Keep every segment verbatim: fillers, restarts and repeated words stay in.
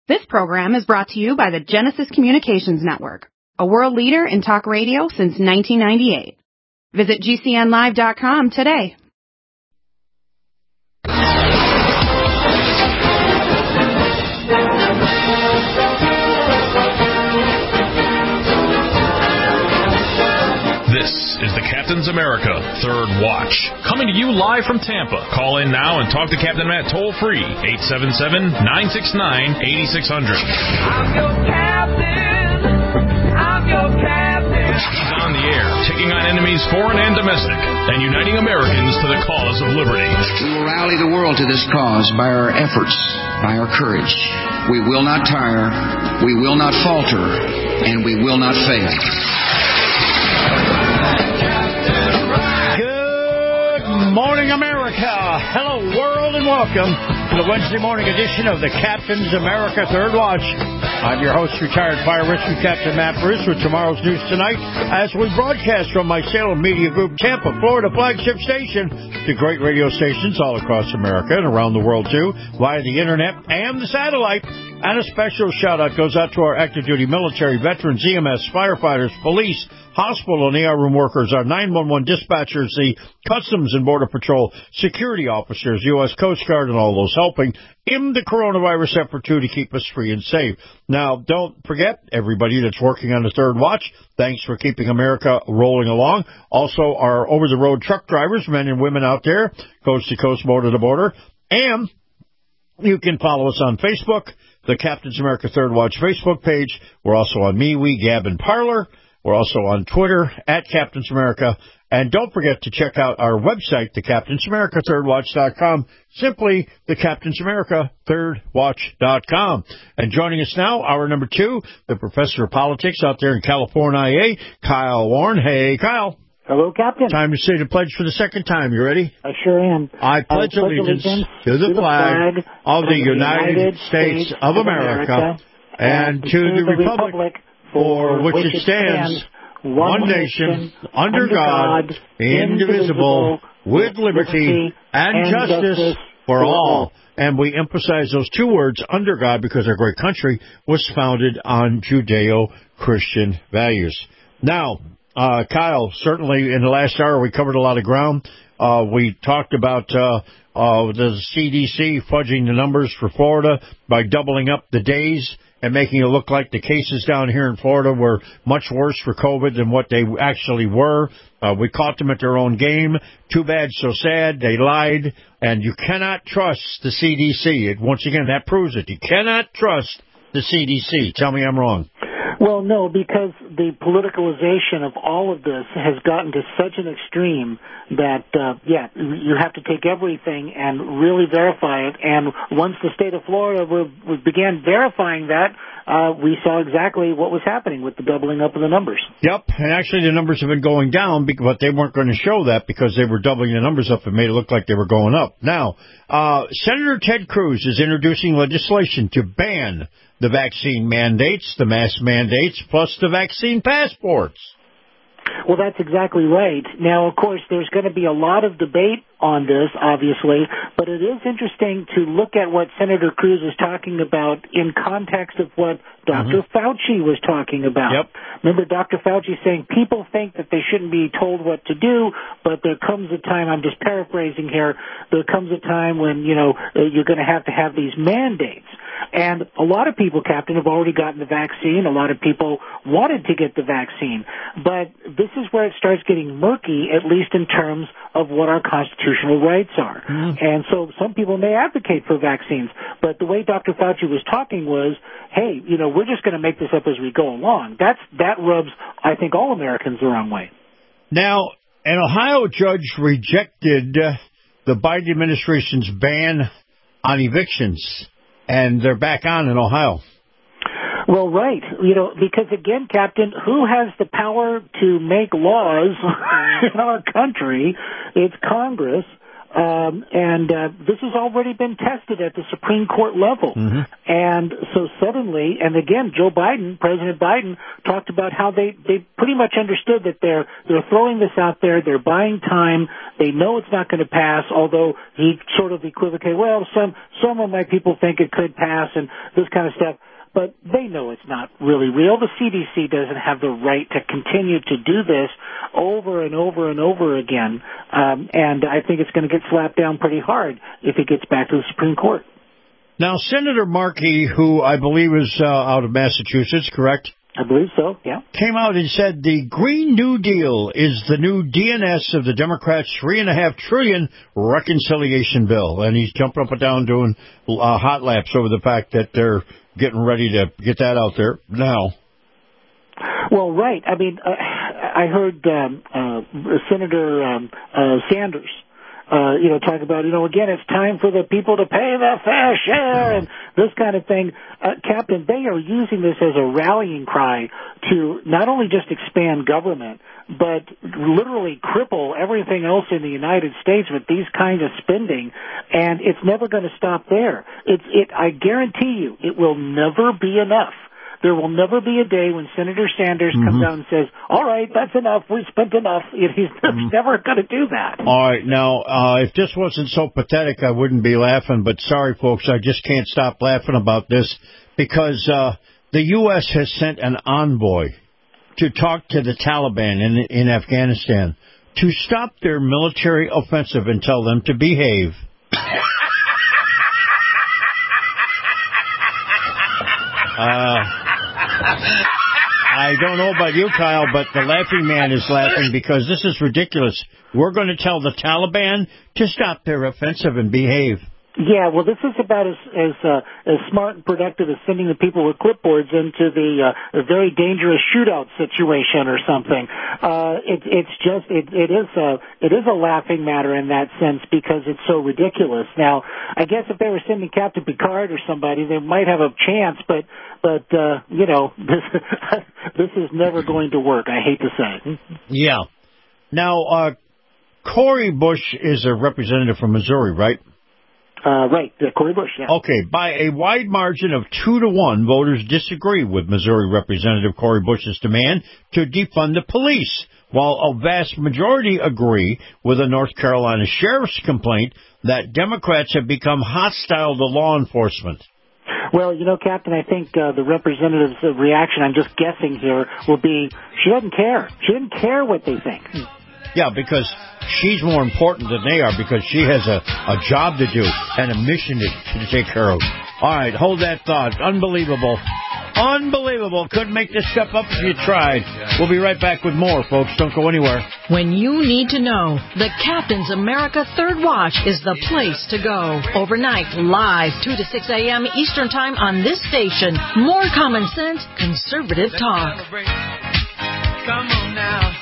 This program is brought to you by the Genesis Communications Network, a world leader in talk radio since nineteen ninety-eight. Visit G C N live dot com today. This is the Captain's America Third Watch, coming to you live from Tampa. Call in now and talk to Captain Matt toll-free, eight seven seven, nine six nine, eight six zero zero. I'm your captain. I'm your captain. He's on the air, taking on enemies foreign and domestic, and uniting Americans to the cause of liberty. We will rally the world to this cause by our efforts, by our courage. We will not tire, we will not falter, and we will not fail. Good morning, America. Hello, world, and welcome to the Wednesday morning edition of the Captain's America Third Watch. I'm your host, retired Fire Rescue Captain Matt Bruce, with tomorrow's news tonight as we broadcast from my Salem Media Group, Tampa, Florida flagship station to great radio stations all across America and around the world, too, via the internet and the satellite. And a special shout-out goes out to our active duty military, veterans, E M S, firefighters, police, hospital and E R room workers, our nine one one dispatchers, the Customs and Border Patrol, security officers, U S Coast Guard, and all those helping in the coronavirus effort, too, to keep us free and safe. Now, don't forget, everybody that's working on the Third Watch, thanks for keeping America rolling along. Also, our over-the-road truck drivers, men and women out there, coast to coast, border to border. And you can follow us on Facebook, the Captain's America Third Watch Facebook page. We're also on MeWe, Gab, and Parler. We're also on Twitter, at Captain's America. And don't forget to check out our website, the Captain's America Third Watch dot com. Simply the Captain's America Third Watch dot com. And joining us now, hour number two, the professor of politics out there in California, Kyle Warren. Hey, Kyle. Hello, Captain. Time to say the pledge for the second time. You ready? I sure am. I pledge, I pledge allegiance, allegiance to the, to the flag, flag of the United, United States, States of America, America and, and to the, the republic, republic for which it stands, one nation, under God, indivisible, with liberty and justice for all. And we emphasize those two words, under God, because our great country was founded on Judeo-Christian values. Now, uh, Kyle, certainly in the last hour we covered a lot of ground. Uh, we talked about uh, uh, the C D C fudging the numbers for Florida by doubling up the days and making it look like the cases down here in Florida were much worse for COVID than what they actually were. Uh, we caught them at their own game. Too bad, so sad. They lied. And you cannot trust the C D C. It, once again, that proves it. You cannot trust the C D C. Tell me I'm wrong. Well, no, because the politicalization of all of this has gotten to such an extreme that, uh, yeah, you have to take everything and really verify it. And once the state of Florida were, began verifying that, uh, we saw exactly what was happening with the doubling up of the numbers. Yep, and actually the numbers have been going down, but they weren't going to show that because they were doubling the numbers up and made it look like they were going up. Now, uh, Senator Ted Cruz is introducing legislation to ban the vaccine mandates, the mask mandates, plus the vaccine passports. Well, that's exactly right. Now, of course, there's going to be a lot of debate on this, obviously, but it is interesting to look at what Senator Cruz is talking about in context of what Doctor Mm-hmm. Fauci was talking about. Yep. Remember, Doctor Fauci saying people think that they shouldn't be told what to do, but there comes a time, I'm just paraphrasing here, there comes a time when, you know, you're going to have to have these mandates. And a lot of people, Captain, have already gotten the vaccine. A lot of people wanted to get the vaccine. But this is where it starts getting murky, at least in terms of what our constitutional rights are. Mm. And so some people may advocate for vaccines. But the way Doctor Fauci was talking was, hey, you know, we're just going to make this up as we go along. That's That rubs, I think, all Americans the wrong way. Now, an Ohio judge rejected uh, the Biden administration's ban on evictions. And they're back on in Ohio. Well, right. You know, because again, Captain, who has the power to make laws in our country? It's Congress. Um, and uh, this has already been tested at the Supreme Court level. Mm-hmm. And so suddenly, and again, Joe Biden, President Biden, talked about how they, they pretty much understood that they're they're throwing this out there, they're buying time, they know it's not going to pass, although he sort of equivocated, well, some, some of my people think it could pass and this kind of stuff. But they know it's not really real. The C D C doesn't have the right to continue to do this over and over and over again. Um, and I think it's going to get slapped down pretty hard if it gets back to the Supreme Court. Now, Senator Markey, who I believe is uh, out of Massachusetts, correct? I believe so, yeah. Came out and said the Green New Deal is the new D N S of the Democrats' three and a half trillion reconciliation bill. And he's jumping up and down doing uh, hot laps over the fact that they're getting ready to get that out there now. Well, right. I mean, uh, I heard um, uh, Senator um, uh, Sanders, uh, you know, talk about, you know, again, it's time for the people to pay their fair share and this kind of thing. Uh, Captain, they are using this as a rallying cry to not only just expand government, but literally cripple everything else in the United States with these kinds of spending, and it's never going to stop there. It's, it, I guarantee you, it will never be enough. There will never be a day when Senator Sanders mm-hmm. comes out and says, all right, that's enough, we've spent enough. He's mm-hmm. never going to do that. All right, now, uh, if this wasn't so pathetic, I wouldn't be laughing, but sorry, folks, I just can't stop laughing about this because uh, the U S has sent an envoy to talk to the Taliban in, in Afghanistan to stop their military offensive and tell them to behave. uh, I don't know about you, Kyle, but the laughing man is laughing because this is ridiculous. We're going to tell the Taliban to stop their offensive and behave. Yeah, well, this is about as as, uh, as smart and productive as sending the people with clipboards into the uh, a very dangerous shootout situation or something. Uh, it, it's just it, it is a it is a laughing matter in that sense because it's so ridiculous. Now, I guess if they were sending Captain Picard or somebody, they might have a chance, but but uh, you know this this is never going to work. I hate to say. Yeah. Now, uh, Cori Bush is a representative from Missouri, right? Uh, right, uh, Cori Bush, yeah. Okay, by a wide margin of two to one, voters disagree with Missouri Representative Cori Bush's demand to defund the police, while a vast majority agree with a North Carolina sheriff's complaint that Democrats have become hostile to law enforcement. Well, you know, Captain, I think uh, the representative's uh, reaction, I'm just guessing here, will be she doesn't care. She doesn't care what they think. Yeah, because she's more important than they are because she has a, a job to do and a mission to, to take care of. All right, hold that thought. Unbelievable. Unbelievable. Couldn't make this stuff up if you tried. We'll be right back with more, folks. Don't go anywhere. When you need to know, the Captain's America Third Watch is the place to go. Overnight, live, two to six a.m. Eastern Time on this station. More common sense, conservative talk. Come on now.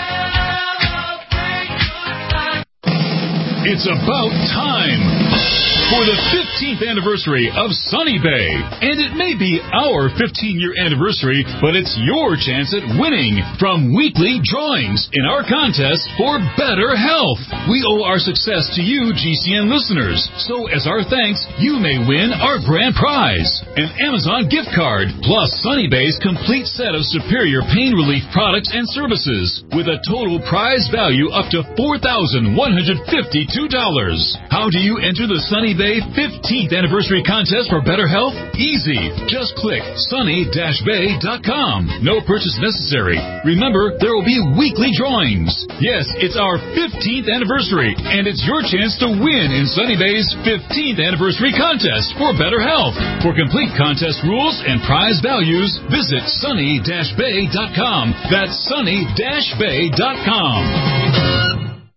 It's about time for the fifteenth anniversary of Sunny Bay. And it may be our fifteen-year anniversary, but it's your chance at winning from weekly drawings in our contest for better health. We owe our success to you, G C N listeners. So as our thanks, you may win our grand prize, an Amazon gift card, plus Sunny Bay's complete set of superior pain relief products and services, with a total prize value up to four thousand one hundred fifty-two dollars. How do you enter the Sunny Bay fifteenth Anniversary Contest for Better Health? Easy. Just click sunny dash bay dot com. No purchase necessary. Remember, there will be weekly drawings. Yes, it's our fifteenth anniversary, and it's your chance to win in Sunny Bay's fifteenth Anniversary Contest for Better Health. For complete contest rules and prize values, visit sunny dash bay dot com. That's sunny dash bay dot com.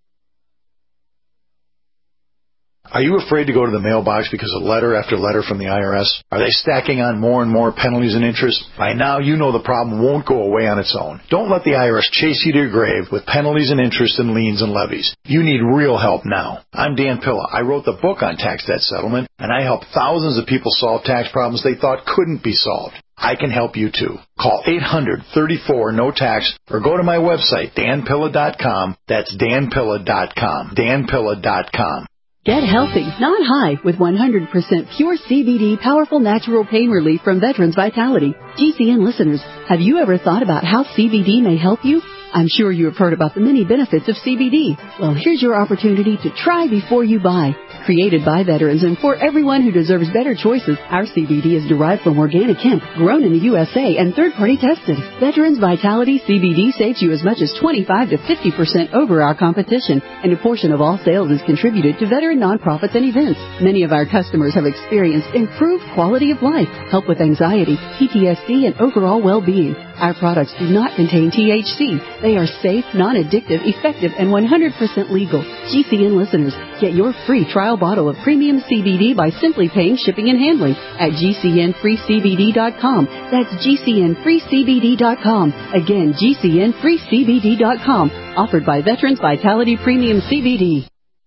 Are you afraid to go to the mailbox because of letter after letter from the I R S? Are they stacking on more and more penalties and interest? By now, you know the problem won't go away on its own. Don't let the I R S chase you to your grave with penalties and interest and liens and levies. You need real help now. I'm Dan Pilla. I wrote the book on tax debt settlement, and I help thousands of people solve tax problems they thought couldn't be solved. I can help you too. Call eight hundred, thirty-four, no tax or go to my website, dan pilla dot com. That's dan pilla dot com. dan pilla dot com. Get healthy, not high, with one hundred percent pure C B D powerful natural pain relief from Veterans Vitality. G C N listeners, have you ever thought about how C B D may help you? I'm sure you have heard about the many benefits of C B D. Well, here's your opportunity to try before you buy. Created by veterans and for everyone who deserves better choices, our C B D is derived from organic hemp, grown in the U S A and third-party tested. Veterans Vitality C B D saves you as much as twenty-five to fifty percent over our competition, and a portion of all sales is contributed to veteran nonprofits and events. Many of our customers have experienced improved quality of life, help with anxiety, P T S D, and overall well-being. Our products do not contain T H C. They are safe, non-addictive, effective, and one hundred percent legal. G C N listeners, get your free trial bottle of premium C B D by simply paying shipping and handling at G C N free C B D dot com. That's G C N free C B D dot com. Again, G C N free C B D dot com. Offered by Veterans Vitality Premium C B D.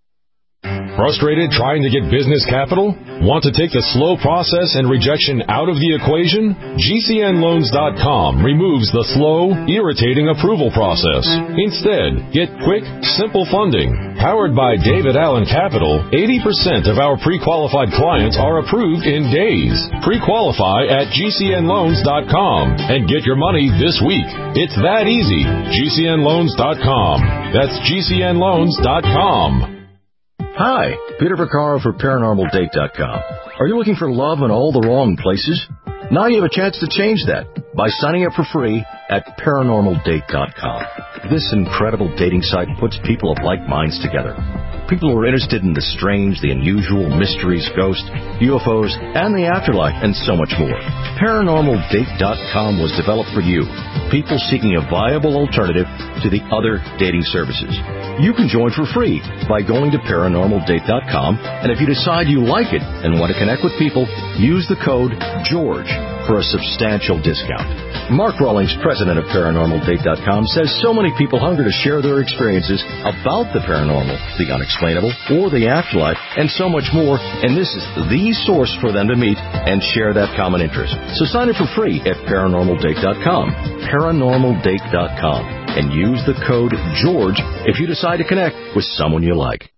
Frustrated trying to get business capital? Want to take the slow process and rejection out of the equation? G C N loans dot com removes the slow, irritating approval process. Instead, get quick, simple funding. Powered by David Allen Capital, eighty percent of our pre-qualified clients are approved in days. Pre-qualify at G C N loans dot com and get your money this week. It's that easy. G C N loans dot com. That's G C N loans dot com. Hi, Peter Vaccaro for Paranormal Date dot com. Are you looking for love in all the wrong places? Now you have a chance to change that by signing up for free at Paranormal Date dot com. This incredible dating site puts people of like minds together. People who are interested in the strange, the unusual, mysteries, ghosts, U F Os, and the afterlife, and so much more. Paranormal Date dot com was developed for you, people seeking a viable alternative to the other dating services. You can join for free by going to Paranormal Date dot com, and if you decide you like it and want to connect with people, use the code GEORGE for a substantial discount. Mark Rawlings, president of Paranormal Date dot com, says so many people hunger to share their experiences about the paranormal, the unexplainable, or the afterlife, and so much more, and this is the source for them to meet and share that common interest. So sign up for free at Paranormal Date dot com, Paranormal Date dot com, and use the code GEORGE if you decide to connect with someone you like.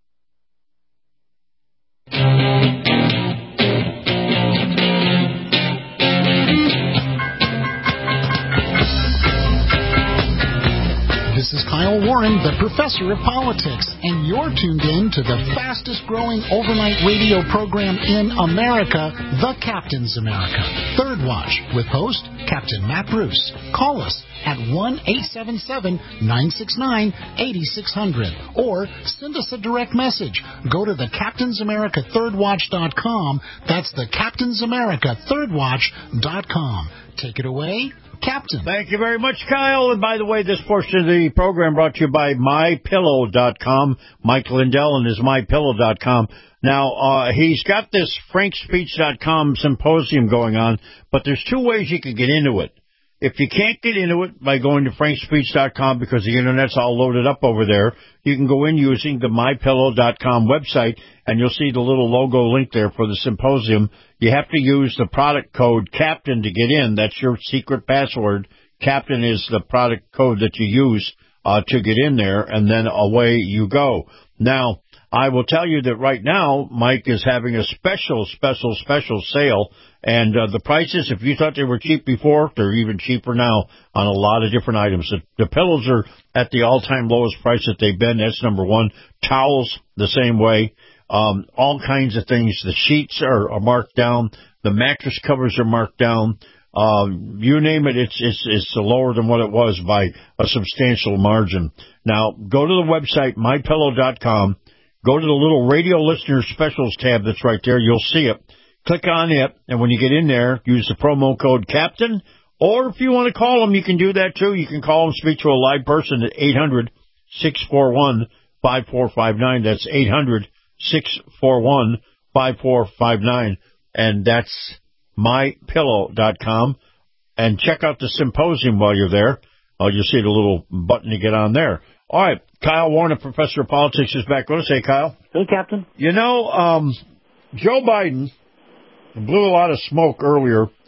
This is Kyle Warren, the professor of politics, and you're tuned in to the fastest growing overnight radio program in America, The Captain's America. Third Watch, with host Captain Matt Bruce. Call us at one eight seven seven, nine six nine, eight six zero zero or send us a direct message. Go to the Captain's America Third Watch dot com. That's the Captain's America Third Watch dot com. Take it away, Captain. Thank you very much, Kyle. And by the way, this portion of the program brought to you by my pillow dot com. Mike Lindell and his my pillow dot com. Now, uh, he's got this frank speech dot com symposium going on, but there's two ways you can get into it. If you can't get into it by going to frank speech dot com because the Internet's all loaded up over there, you can go in using the my pillow dot com website, and you'll see the little logo link there for the symposium. You have to use the product code CAPTAIN to get in. That's your secret password. CAPTAIN is the product code that you use uh, to get in there, and then away you go. Now, I will tell you that right now, Mike is having a special, special, special sale. And uh, the prices, if you thought they were cheap before, they're even cheaper now on a lot of different items. The, the pillows are at the all-time lowest price that they've been. That's number one. Towels, the same way. Um, all kinds of things. The sheets are, are marked down. The mattress covers are marked down. Uh, you name it, it's, it's, it's lower than what it was by a substantial margin. Now, go to the website, my pillow dot com. Go to the little radio listener specials tab that's right there. You'll see it. Click on it, and when you get in there, use the promo code CAPTAIN. Or if you want to call them, you can do that too. You can call them, speak to a live person at eight hundred, six four one, five four five nine. That's eight hundred, six four one, five four five nine. And that's my pillow dot com. And check out the symposium while you're there. Uh, you'll see the little button to get on there. All right, Kyle Warner, professor of politics, is back. What do you say, Kyle? Hey, Captain. You know, um, Joe Biden blew a lot of smoke earlier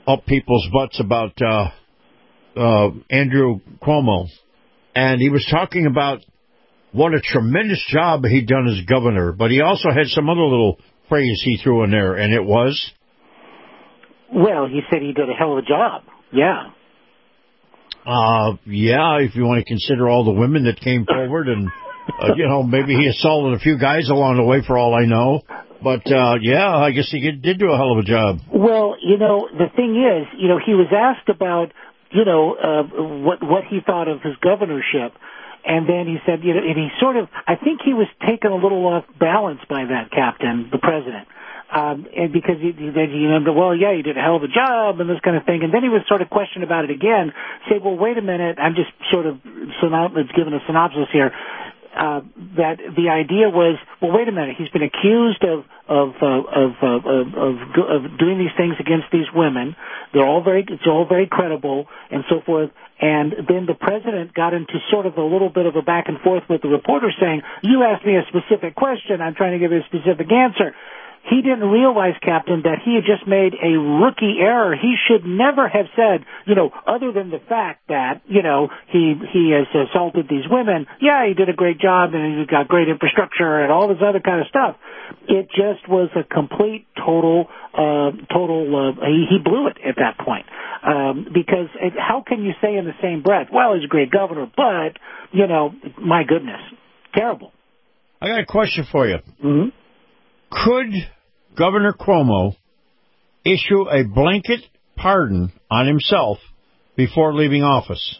up people's butts about uh, uh, Andrew Cuomo, and he was talking about what a tremendous job he'd done as governor, but he also had some other little phrase he threw in there, and it was? Well, he said he did a hell of a job, yeah. Uh, yeah, if you want to consider all the women that came forward, and, uh, you know, maybe he assaulted a few guys along the way for all I know. But, uh, yeah, I guess he did do a hell of a job. Well, you know, the thing is, you know, he was asked about, you know, uh, what what he thought of his governorship. And then he said, you know, and he sort of, I think he was taken a little off balance by that captain, the president. Um, and because he, he, he remembered, well, yeah, you did a hell of a job and this kind of thing. And then he was sort of questioned about it again, say, well, wait a minute, I'm just sort of synop- giving a synopsis here. Uh, that the idea was, well, wait a minute, he's been accused of of uh, of, uh, of of of doing these things against these women. They're all very, it's all very credible and so forth. And then the president got into sort of a little bit of a back and forth with the reporter, saying, "You asked me a specific question. I'm trying to give you a specific answer." He didn't realize, Captain, that he had just made a rookie error. He should never have said, you know, other than the fact that, you know, he he has assaulted these women. Yeah, he did a great job and he got great infrastructure and all this other kind of stuff. It just was a complete, total, uh, total, uh, he, he blew it at that point. Um, because it, how can you say in the same breath, well, he's a great governor, but, you know, my goodness, terrible. I got a question for you. Mm-hmm. Could Governor Cuomo issue a blanket pardon on himself before leaving office?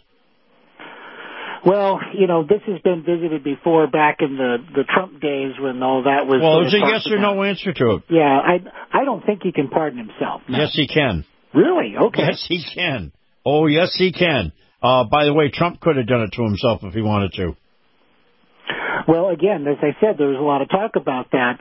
Well, you know, this has been visited before back in the, the Trump days when all that was... Well, there's a yes or no answer to it. Yeah, I I don't think he can pardon himself. No. Yes, he can. Really? Okay. Yes, he can. Oh, yes, he can. Uh, by the way, Trump could have done it to himself if he wanted to. Well, again, as I said, there was a lot of talk about that.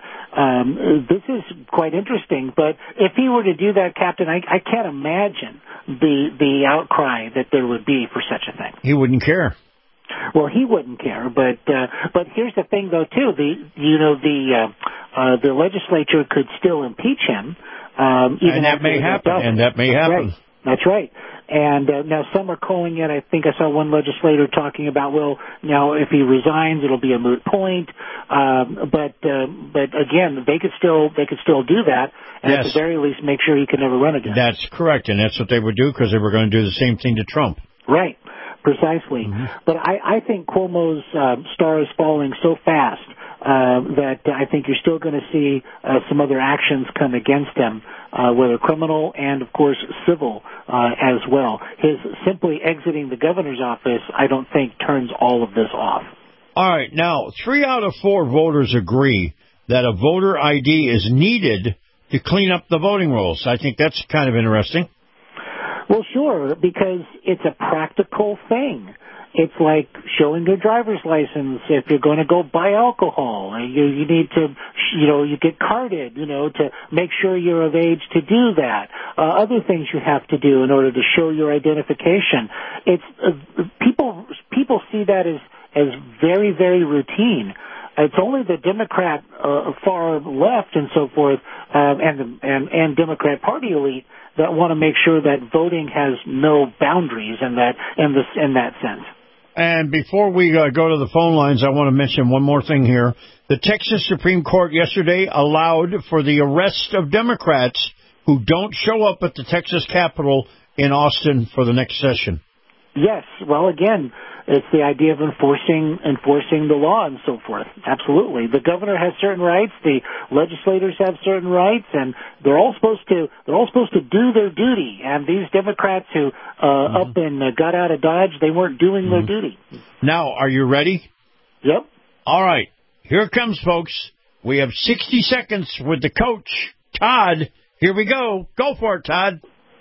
Um, this is quite interesting, but if he were to do that, Captain, I, I can't imagine the the outcry that there would be for such a thing. He wouldn't care. Well, he wouldn't care, but uh, but here's the thing, though, too. The you know the uh, uh, the legislature could still impeach him, um, even and that may happen. And that may happen. Right. That's right. And uh, now some are calling it, I think I saw one legislator talking about, well, now if he resigns, it'll be a moot point. Um, but uh, but again, they could still they could still do that, and yes. at the very least make sure he can never run again. That's correct, and that's what they would do because they were going to do the same thing to Trump. Right, precisely. Mm-hmm. But I, I think Cuomo's uh, star is falling so fast uh, that I think you're still going to see uh, some other actions come against him. Uh, whether criminal and, of course, civil uh, as well. His simply exiting the governor's office, I don't think, turns all of this off. All right. Now, three out of four voters agree that a voter I D is needed to clean up the voting rolls. I think that's kind of interesting. Well, sure, because it's a practical thing. It's like showing your driver's license if you're going to go buy alcohol. You, you need to, you know, you get carded, you know, to make sure you're of age to do that. Uh, other things you have to do in order to show your identification. It's uh, people people see that as as very very routine. It's only the Democrat uh, far left and so forth, uh, and the and and Democrat Party elite that want to make sure that voting has no boundaries in that in this in that sense. And before we uh, go to the phone lines, I want to mention one more thing here. The Texas Supreme Court yesterday allowed for the arrest of Democrats who don't show up at the Texas Capitol in Austin for the next session. Yes. Well, again, it's the idea of enforcing enforcing the law and so forth. Absolutely. The governor has certain rights. The legislators have certain rights, and they're all supposed to they're all supposed to do their duty. And these Democrats who uh, mm-hmm. up and uh, got out of Dodge, they weren't doing mm-hmm. their duty. Now, are you ready? Yep. All right. Here it comes, folks. We have sixty seconds with the coach, Todd. Here we go. Go for it, Todd.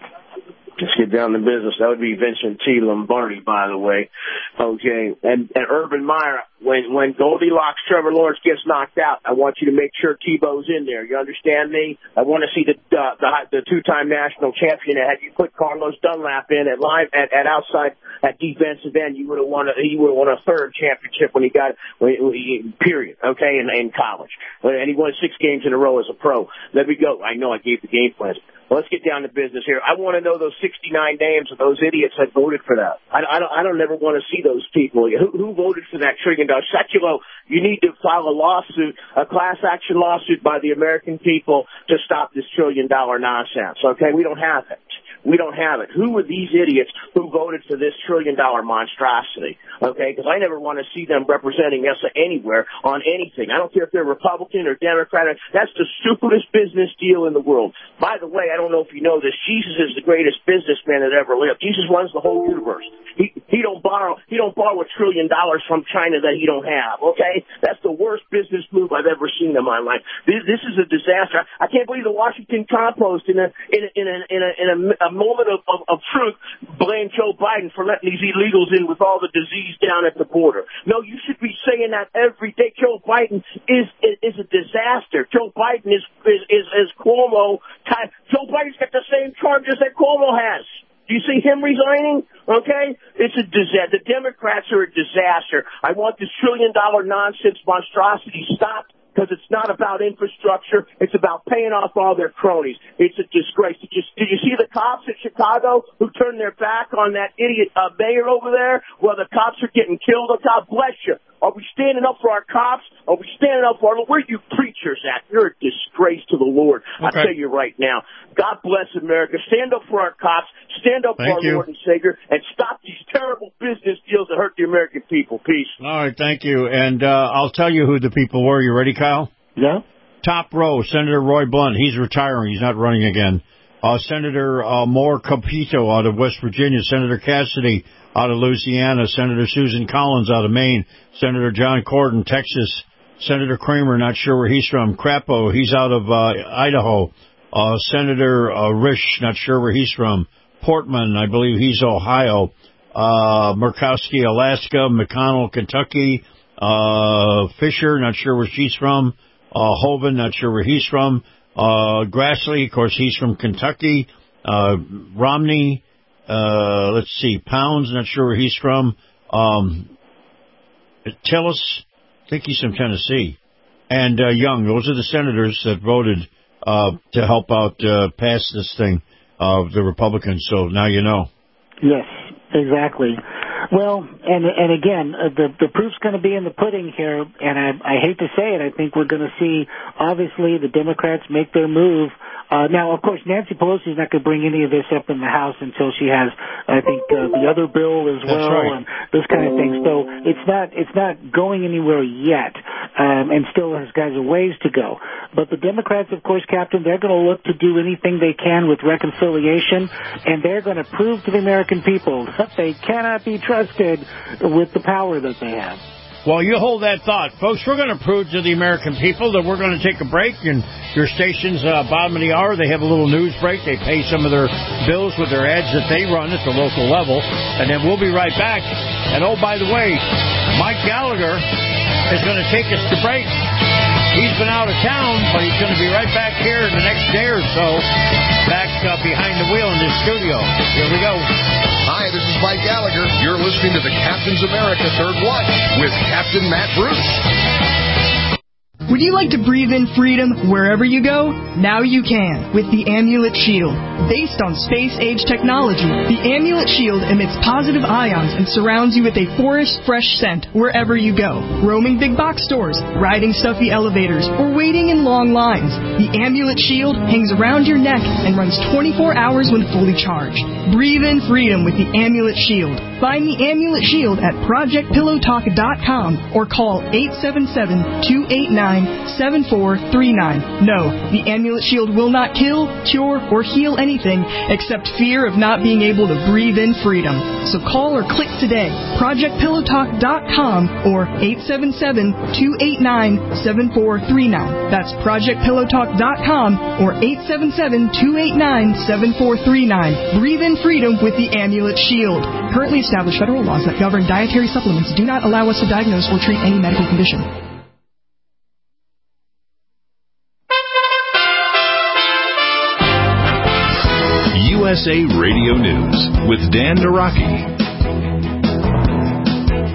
Let's get down to business. That would be Vincent T. Lombardi, by the way. Okay. And, and Urban Meyer, when, when Goldilocks Trevor Lawrence gets knocked out, I want you to make sure Tebow's in there. You understand me? I want to see the, uh, the, the two-time national champion. Had you put Carlos Dunlap in at line, at, at outside, at defensive end, you would have won a, he would have won a third championship when he got, when, he, period. Okay. In, in college. And he won six games in a row as a pro. Let me go. I know I gave the game plans. let's get down to business here. I want to know those sixty-nine names of those idiots that voted for that. I, I don't, I don't ever want to see those people. Who, who voted for that trillion dollars? Sekulow, you need to file a lawsuit, a class action lawsuit by the American people to stop this trillion dollar nonsense. Okay, we don't have it. We don't have it. Who are these idiots who voted for this trillion-dollar monstrosity? Okay, because I never want to see them representing us anywhere on anything. I don't care if they're Republican or Democrat. That's the stupidest business deal in the world. By the way, I don't know if you know this, Jesus is the greatest businessman that ever lived. Jesus runs the whole universe. He he don't borrow he don't borrow a trillion dollars from China that he don't have. Okay, that's the worst business move I've ever seen in my life. This, this is a disaster. I can't believe the Washington Compost in a in a in a in a, in a, a moment of, of, of truth blame Joe Biden for letting these illegals in with all the disease down at the border. No, you should be saying that every day. Joe Biden is is, is a disaster. Joe Biden is is is, is Cuomo. Joe Biden's got the same charges that Cuomo has. Do you see him resigning? Okay? It's a disaster. The Democrats are a disaster. I want this trillion-dollar nonsense monstrosity stopped because it's not about infrastructure. It's about paying off all their cronies. It's a disgrace. Did you, did you see the cops in Chicago who turned their back on that idiot uh, mayor over there? Well, the cops are getting killed. God bless you. Are we standing up for our cops? Are we standing up for our... Where are you preachers at? You're a disgrace to the Lord. Okay. I'll tell you right now. God bless America. Stand up for our cops. Stand up Thank for our you. Lord and Savior. And stop these terrible business deals that hurt the American people. Peace. All right, thank you. And uh, I'll tell you who the people were. You ready, Kyle? Yeah. Top row, Senator Roy Blunt. He's retiring. He's not running again. Uh, Senator uh, Moore Capito out of West Virginia. Senator Cassidy out of Louisiana. Senator Susan Collins out of Maine. Senator John Cornyn, Texas. Senator Kramer, not sure where he's from. Crapo, he's out of uh, Idaho. Uh, Senator uh, Risch, not sure where he's from. Portman, I believe he's Ohio. Uh, Murkowski, Alaska. McConnell, Kentucky. Uh, Fisher, not sure where she's from. Uh, Hovind, not sure where he's from. Uh, Grassley, of course, he's from Kentucky. Uh, Romney, uh, let's see, Pounds, not sure where he's from. Um, Tillis, I think he's from Tennessee. And, uh, Young, those are the senators that voted, uh, to help out, uh, pass this thing, uh, the Republicans. So now you know. Yes, exactly. Well, and and again, uh, the the proof's going to be in the pudding here, and I, I hate to say it, I think we're going to see, obviously, the Democrats make their move. Uh, now, of course, Nancy Pelosi's not going to bring any of this up in the House until she has, I think, uh, the other bill as well, right. and this kind of thing. So it's not it's not going anywhere yet, um, and still has guys a ways to go. But the Democrats, of course, Captain, they're going to look to do anything they can with reconciliation, and they're going to prove to the American people that they cannot be trusted with the power that they have. Well, you hold that thought. Folks, we're going to prove to the American people that we're going to take a break, and your station's uh, bottom of the hour, they have a little news break. They pay some of their bills with their ads that they run at the local level, and then we'll be right back. And, oh, by the way, Mike Gallagher is going to take us to break. He's been out of town, but he's going to be right back here in the next day or so, back uh, behind the wheel in the studio. Here we go. Hi, this is Mike Gallagher. You're listening to the Captain's America Third Watch with Captain Matt Bruce. Would you like to breathe in freedom wherever you go? Now you can with the Amulet Shield. Based on space-age technology, the Amulet Shield emits positive ions and surrounds you with a forest fresh scent wherever you go. Roaming big box stores, riding stuffy elevators, or waiting in long lines. The Amulet Shield hangs around your neck and runs twenty-four hours when fully charged. Breathe in freedom with the Amulet Shield. Find the Amulet Shield at project pillow talk dot com or call eight seven seven, two eight nine, seven four three nine. No, the Amulet Shield will not kill, cure, or heal anything except fear of not being able to breathe in freedom. So call or click today, project pillow talk dot com or eight seven seven, two eight nine, seven four three nine. That's project pillow talk dot com or eight seven seven, two eight nine, seven four three nine. Breathe in freedom with the Amulet Shield. Currently established federal laws that govern dietary supplements do not allow us to diagnose or treat any medical condition. U S A Radio News with Dan Naraki.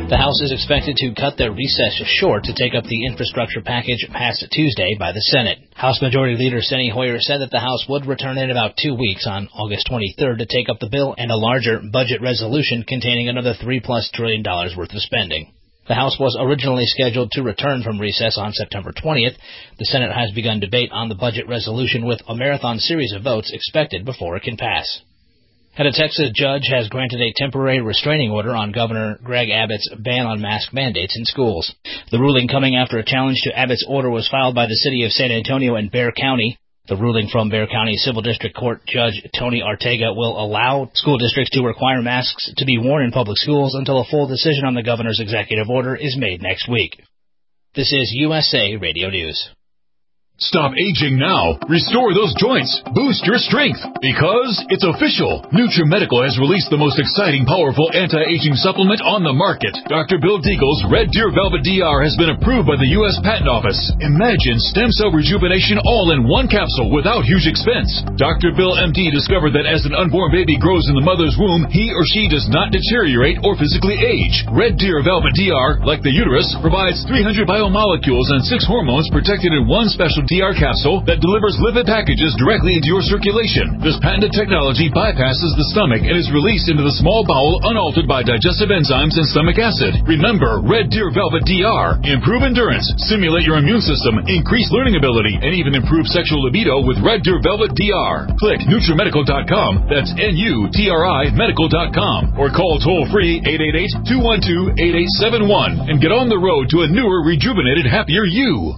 The House is expected to cut their recess short to take up the infrastructure package passed Tuesday by the Senate. House Majority Leader Steny Hoyer said that the House would return in about two weeks on August twenty-third to take up the bill and a larger budget resolution containing another three-plus trillion dollars worth of spending. The House was originally scheduled to return from recess on September twentieth. The Senate has begun debate on the budget resolution with a marathon series of votes expected before it can pass. And a Texas judge has granted a temporary restraining order on Governor Greg Abbott's ban on mask mandates in schools. The ruling coming after a challenge to Abbott's order was filed by the city of San Antonio and Bexar County. The ruling from Bexar County Civil District Court Judge Tony Arteaga will allow school districts to require masks to be worn in public schools until a full decision on the governor's executive order is made next week. This is U S A Radio News. Stop aging now. Restore those joints. Boost your strength. Because it's official. NutriMedical has released the most exciting, powerful anti-aging supplement on the market. Doctor Bill Deagle's Red Deer Velvet D R has been approved by the U S Patent Office. Imagine stem cell rejuvenation all in one capsule without huge expense. Doctor Bill M D discovered that as an unborn baby grows in the mother's womb, he or she does not deteriorate or physically age. Red Deer Velvet D R, like the uterus, provides three hundred biomolecules and six hormones protected in one special D R capsule that delivers lipid packages directly into your circulation. This patented technology bypasses the stomach and is released into the small bowel unaltered by digestive enzymes and stomach acid. Remember, Red Deer Velvet D R. Improve endurance, stimulate your immune system, increase learning ability, and even improve sexual libido with Red Deer Velvet D R. Click NutriMedical dot com. That's N U T R I medical dot com. Or call toll-free eight eight eight, two one two, eight eight seven one and get on the road to a newer, rejuvenated, happier you.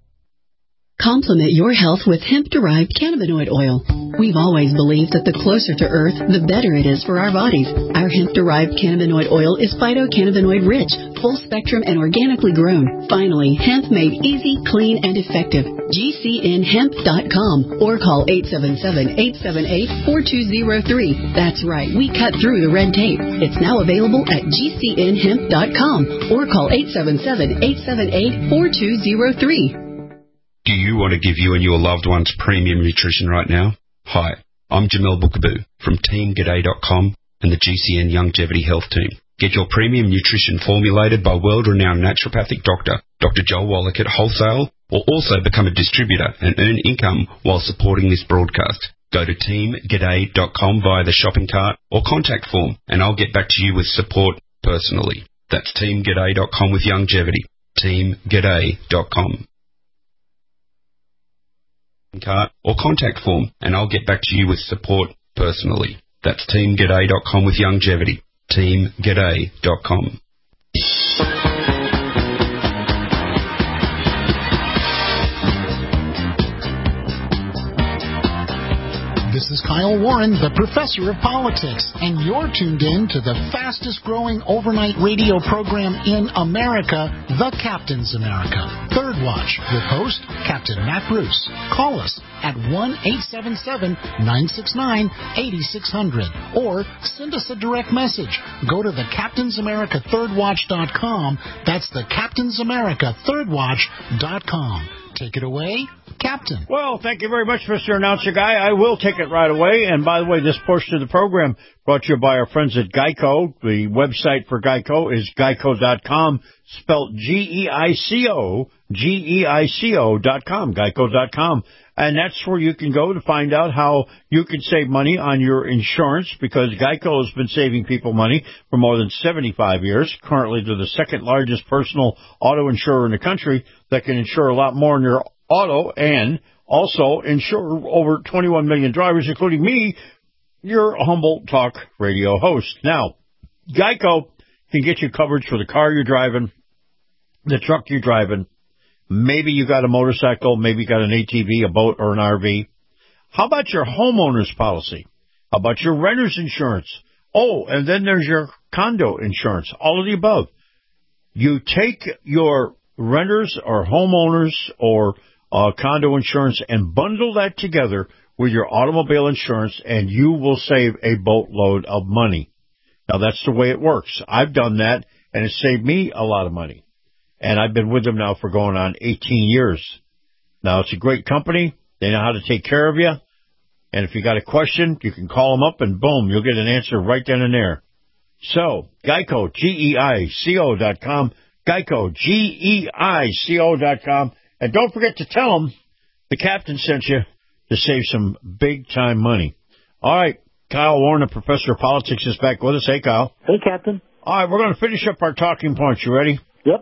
Complement your health with hemp-derived cannabinoid oil. We've always believed that the closer to Earth, the better it is for our bodies. Our hemp-derived cannabinoid oil is phytocannabinoid-rich, full-spectrum, and organically grown. Finally, hemp made easy, clean, and effective. G C N hemp dot com or call eight seven seven, eight seven eight, four two zero three. That's right, we cut through the red tape. It's now available at G C N hemp dot com or call eight seven seven, eight seven eight, four two zero three. Do you want to give you and your loved ones premium nutrition right now? Hi, I'm Jamel Bookaboo from Team G'day dot com and the G C N Longevity Health Team. Get your premium nutrition formulated by world-renowned naturopathic doctor, Doctor Joel Wallach at wholesale, or also become a distributor and earn income while supporting this broadcast. Go to Team G'day dot com via the shopping cart or contact form, and I'll get back to you with support personally. That's Team G'day dot com with longevity. Team G'day dot com. Cart or contact form, and I'll get back to you with support personally. That's Team G'day dot com with longevity. Team G'day dot com. This is Kyle Warren, the Professor of Politics, and you're tuned in to the fastest-growing overnight radio program in America, The Captain's America. Third Watch, with host Captain Matt Bruce. Call us at one eight seven seven, nine six nine, eight six zero zero or send us a direct message. Go to the captains america third watch dot com. That's the captains america third watch dot com. Take it away, Captain. Well, thank you very much, Mister Announcer Guy. I will take it right away. And by the way, this portion of the program brought to you by our friends at Geico. The website for Geico is geico dot com, spelled G E I C O, G E I C O dot com, geico dot com. And that's where you can go to find out how you can save money on your insurance, because Geico has been saving people money for more than seventy-five years. Currently, they're the second largest personal auto insurer in the country that can insure a lot more in your auto and also insure over twenty-one million drivers, including me, your humble talk radio host. Now, Geico can get you coverage for the car you're driving, the truck you're driving. Maybe you got a motorcycle, maybe you got an A T V, a boat, or an R V. How about your homeowner's policy? How about your renter's insurance? Oh, and then there's your condo insurance, all of the above. You take your renters or homeowners or uh, condo insurance and bundle that together with your automobile insurance, and you will save a boatload of money. Now, that's the way it works. I've done that, and it saved me a lot of money. And I've been with them now for going on eighteen years. Now, it's a great company. They know how to take care of you. And if you got a question, you can call them up, and boom, you'll get an answer right then and there. So, Geico, G E I C O dot com, Geico, G E I C O dot com. And don't forget to tell them the captain sent you to save some big-time money. All right, Kyle Warren, a professor of politics, is back with us. Hey, Kyle. Hey, Captain. All right, we're going to finish up our talking points. You ready? Yep.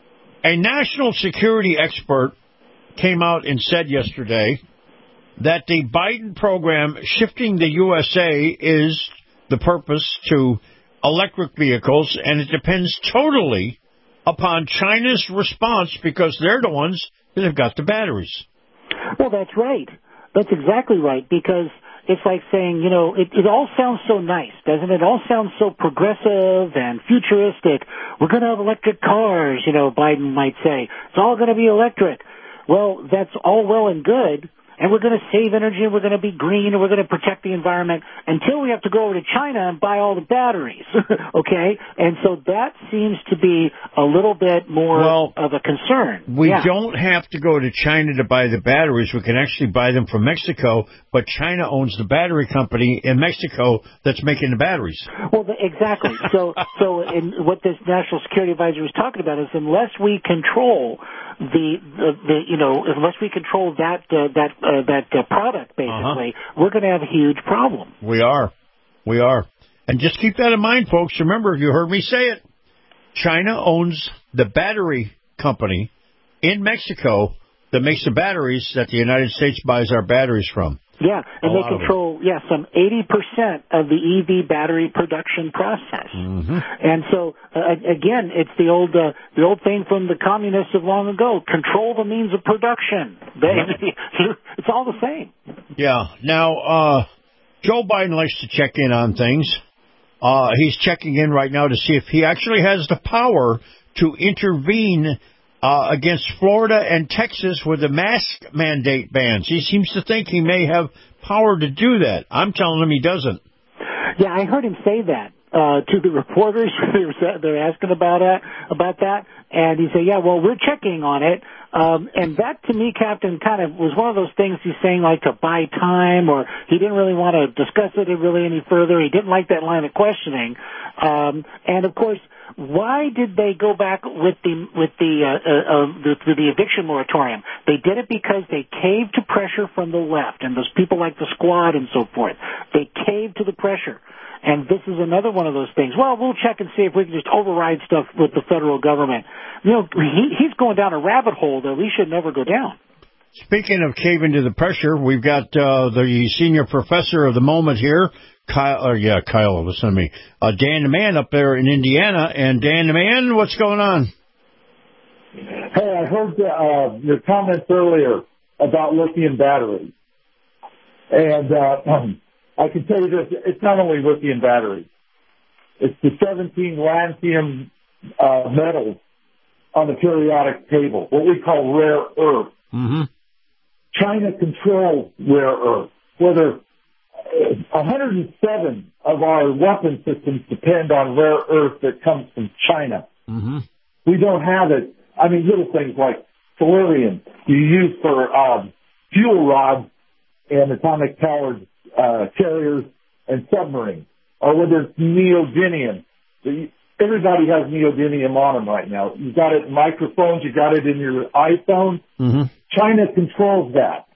A national security expert came out and said yesterday that the Biden program shifting the U S A is the purpose to electric vehicles, and it depends totally upon China's response because they're the ones that have got the batteries. Well, that's right. That's exactly right, because it's like saying, you know, it, it all sounds so nice, doesn't it? It all sounds so progressive and futuristic. We're going to have electric cars, you know, Biden might say. It's all going to be electric. Well, that's all well and good, and we're going to save energy, and we're going to be green, and we're going to protect the environment until we have to go over to China and buy all the batteries, okay? And so that seems to be a little bit more well, of a concern. We yeah. don't have to go to China to buy the batteries. We can actually buy them from Mexico, but China owns the battery company in Mexico that's making the batteries. Well, the, exactly. So, so in what this national security advisor was talking about is unless we control the, the, the you know, unless we control that uh, that uh, that uh, product, basically, uh-huh. we're going to have a huge problem. We are. We are. And just keep that in mind, folks. Remember, you heard me say it. China owns the battery company in Mexico that makes the batteries that the United States buys our batteries from. Yeah, and they control, yeah, some eighty percent of the E V battery production process. Mm-hmm. And so, uh, again, it's the old uh, the old thing from the communists of long ago, control the means of production. They, it's all the same. Yeah. Now, uh, Joe Biden likes to check in on things. Uh, he's checking in right now to see if he actually has the power to intervene Uh, against Florida and Texas with the mask mandate bans. He seems to think he may have power to do that. I'm telling him he doesn't. Yeah, I heard him say that uh, to the reporters. They're asking about that, about that, and he said, "Yeah, well, we're checking on it." Um, and that, to me, Captain, kind of was one of those things he's saying like to buy time, or he didn't really want to discuss it really any further. He didn't like that line of questioning, um, and of course. Why did they go back with the with the, uh, uh, the with the eviction moratorium? They did it because they caved to pressure from the left and those people like the Squad and so forth. They caved to the pressure, and this is another one of those things. Well, we'll check and see if we can just override stuff with the federal government. You know, he, he's going down a rabbit hole that we should never go down. Speaking of caving to the pressure, we've got uh, the senior professor of the moment here. Kyle, or yeah, Kyle, listen to me. Uh, Dan the Man up there in Indiana. And Dan the Man, what's going on? Hey, I heard uh, your comments earlier about lithium batteries. And uh, I can tell you this, it's not only lithium batteries. It's the seventeen lanthanum uh, metals on the periodic table, what we call rare earth. Mm-hmm. China controls rare earth. Whether one hundred seven of our weapon systems depend on rare earth that comes from China. Mm-hmm. We don't have it. I mean, little things like tellurium you use for um, fuel rods and atomic-powered uh, carriers and submarines, or whether it's neodymium. Everybody has neodymium on them right now. You've got it in microphones. You got it in your iPhone. Mm-hmm. China controls that.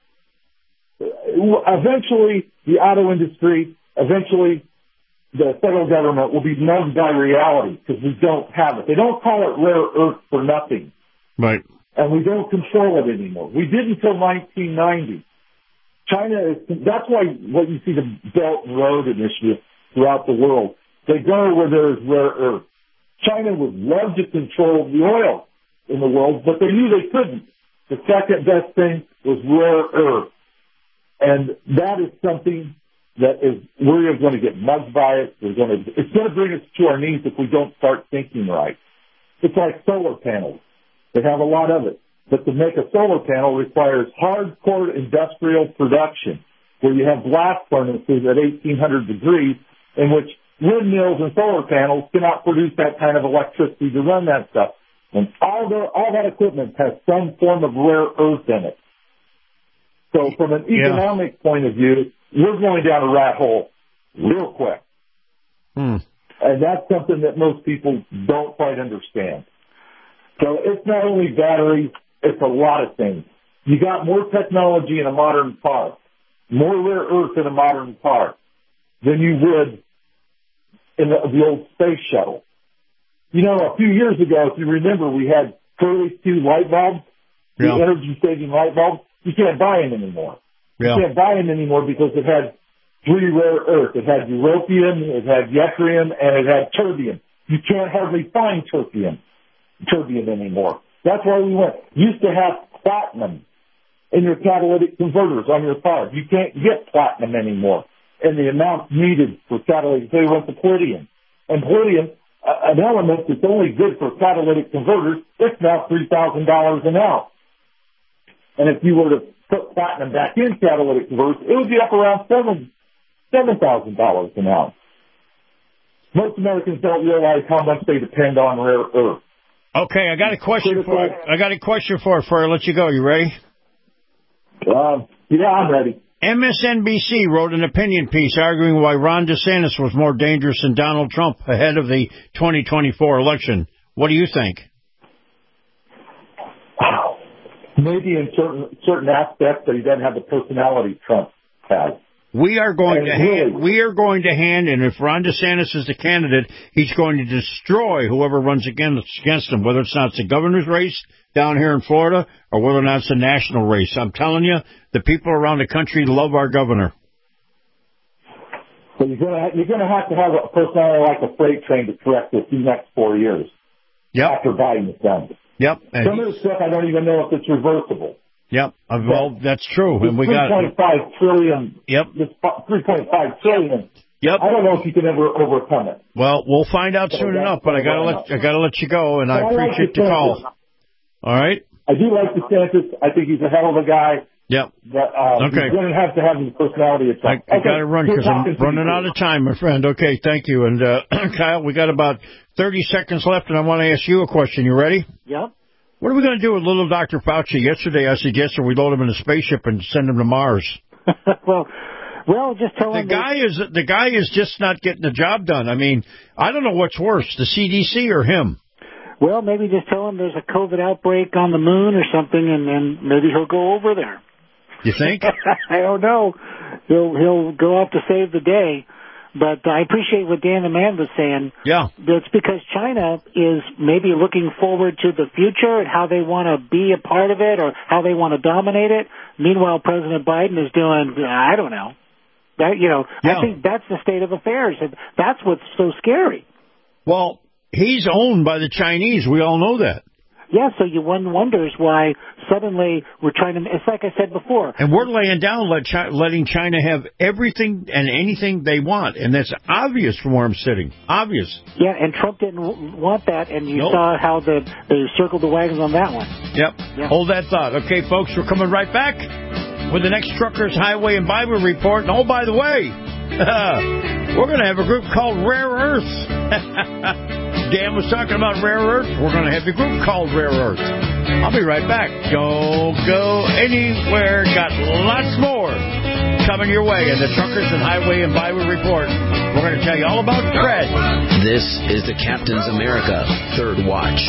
Eventually, the auto industry, eventually, the federal government will be known by reality because we don't have it. They don't call it rare earth for nothing. Right. And we don't control it anymore. We did until nineteen ninety. China is, that's why what you see the Belt and Road Initiative throughout the world. They go where there is rare earth. China would love to control the oil in the world, but they knew they couldn't. The second best thing was rare earth. And that is something that is, we're going to get mugged by it. We're going to, it's going to bring us to our knees if we don't start thinking right. It's like solar panels. They have a lot of it. But to make a solar panel requires hardcore industrial production, where you have blast furnaces at eighteen hundred degrees, in which windmills and solar panels cannot produce that kind of electricity to run that stuff. And all, the, all that equipment has some form of rare earth in it. So from an economic yeah. point of view, we're going down a rat hole real quick. Hmm. And that's something that most people don't quite understand. So it's not only batteries, it's a lot of things. You got more technology in a modern car, more rare earth in a modern car than you would in the, the old space shuttle. You know, a few years ago, if you remember, we had Curly Q light bulbs, yeah. the energy-saving light bulbs. You can't buy them anymore. Yeah. You can't buy them anymore because it had three rare earth. It had europium, it had yttrium, and it had terbium. You can't hardly find terbium, terbium anymore. That's why we went. Used to have platinum in your catalytic converters on your car. You can't get platinum anymore in the amount needed for catalytic. So we went to palladium. And palladium, uh, an element that's only good for catalytic converters, it's now three thousand dollars an ounce. And if you were to put platinum back in catalytic converters, it would be up around seven seven thousand dollars an ounce. Most Americans don't realize how much they depend on rare earth. Okay, I got a question for you. I got a question for you before I let you go. You ready? Um, yeah, I'm ready. M S N B C wrote an opinion piece arguing why Ron DeSantis was more dangerous than Donald Trump ahead of the twenty twenty-four election. What do you think? Maybe in certain certain aspects, but he doesn't have the personality Trump has. We are going and to really, hand, we are going to hand, and if Ron DeSantis is the candidate, he's going to destroy whoever runs against, against him, whether it's not the governor's race down here in Florida or whether or not it's a national race. I'm telling you, the people around the country love our governor. So you're gonna you're gonna have to have a personality like a freight train to correct this in the next four years. Yep. After Biden is done. Yep. And some of the stuff I don't even know if it's reversible. Yep. Uh, well, that's true. And we got three point five trillion. Yep. This three point five trillion. Yep. I don't know if you can ever overcome it. Well, we'll find out soon enough. But I gotta let I gotta let you go, and I appreciate the call. All right. I do like DeSantis. I think he's a hell of a guy. Yep. But uh, okay. He's going to have to have his personality at I, I okay. got to run because I'm running out of time, my friend. Okay, thank you. And uh, Kyle, we got about thirty seconds left, and I want to ask you a question. You ready? Yep. What are we going to do with little Doctor Fauci? Yesterday, I suggested we load him in a spaceship and send him to Mars. well, well, just tell the him guy is the guy is just not getting the job done. I mean, I don't know what's worse, the C D C or him. Well, maybe just tell him there's a COVID outbreak on the moon or something, and then maybe he'll go over there. You think? I don't know. He'll he'll go off to save the day. But I appreciate what Dan the Man was saying. Yeah. That's because China is maybe looking forward to the future and how they want to be a part of it or how they want to dominate it. Meanwhile, President Biden is doing, I don't know. That, you know, yeah. I think that's the state of affairs. And that's what's so scary. Well, he's owned by the Chinese. We all know that. Yeah, so you one wonders why suddenly we're trying to, it's like I said before. And we're laying down let China, letting China have everything and anything they want. And that's obvious from where I'm sitting. Obvious. Yeah, and Trump didn't w- want that, and you nope. saw how the, they circled the wagons on that one. Yep. yep. Hold that thought. Okay, folks, we're coming right back with the next Truckers, Highway, and Bible Report. And oh, by the way, we're going to have a group called Rare Earth. Dan was talking about Rare Earth. We're going to have a group called Rare Earth. I'll be right back. Don't go anywhere. Got lots more coming your way in the Truckers and Highway and Bible Report. We're going to tell you all about tread. This is the Captain's America Third Watch.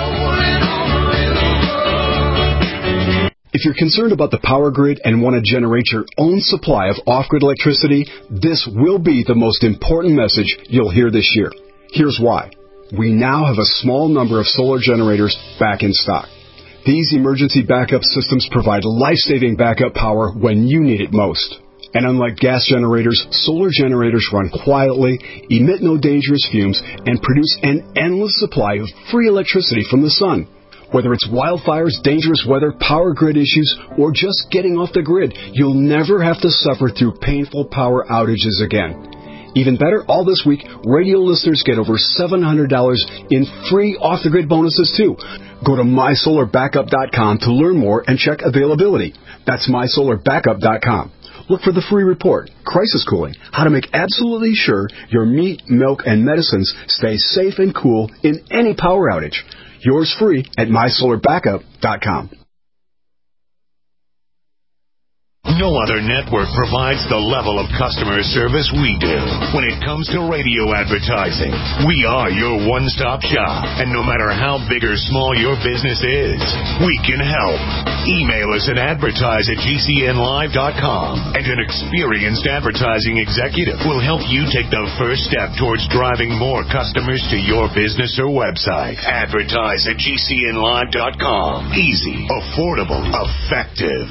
If you're concerned about the power grid and want to generate your own supply of off-grid electricity, this will be the most important message you'll hear this year. Here's why. We now have a small number of solar generators back in stock. These emergency backup systems provide life-saving backup power when you need it most. And unlike gas generators, solar generators run quietly, emit no dangerous fumes, and produce an endless supply of free electricity from the sun. Whether it's wildfires, dangerous weather, power grid issues, or just getting off the grid, you'll never have to suffer through painful power outages again. Even better, all this week, radio listeners get over seven hundred dollars in free off-the-grid bonuses, too. Go to my solar backup dot com to learn more and check availability. That's my solar backup dot com. Look for the free report, Crisis Cooling, how to make absolutely sure your meat, milk, and medicines stay safe and cool in any power outage. Yours free at my solar backup dot com. No other network provides the level of customer service we do. When it comes to radio advertising, we are your one-stop shop. And no matter how big or small your business is, we can help. Email us at advertise at G C N live dot com, and an experienced advertising executive will help you take the first step towards driving more customers to your business or website. Advertise at G C N live dot com. Easy, affordable, effective.